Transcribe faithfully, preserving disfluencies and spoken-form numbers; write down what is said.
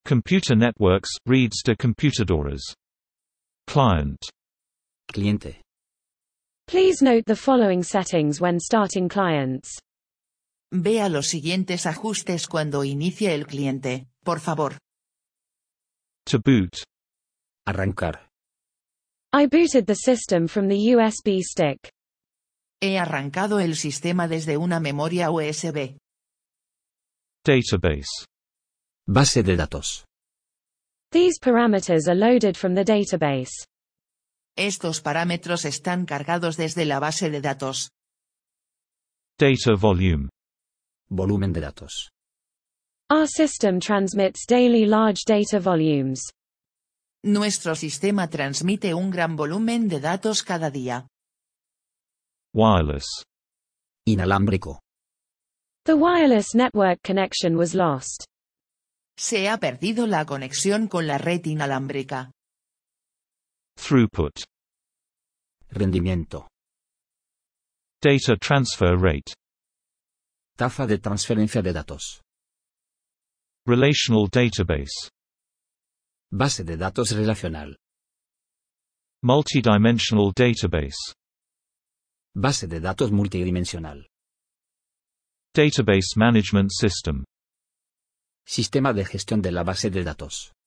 Computer networks, reads de computadoras. Client. Cliente. Please note the following settings when starting clients. Vea los siguientes ajustes cuando inicie el cliente, por favor. To boot. Arrancar. I booted the system from the U S B stick. He arrancado el sistema desde una memoria U S B. Database. Base de datos. These parameters are loaded from the database. Estos parámetros están cargados desde la base de datos. Data volume. Volumen de datos. Our system transmits daily large data volumes. Nuestro sistema transmite un gran volumen de datos cada día. Wireless. Inalámbrico. The wireless network connection was lost. Se ha perdido la conexión con la red inalámbrica. Throughput. Rendimiento. Data transfer rate. Tasa de transferencia de datos. Relational database. Base de datos relacional. Multidimensional database. Base de datos multidimensional. Database management system. Sistema de gestión de la base de datos.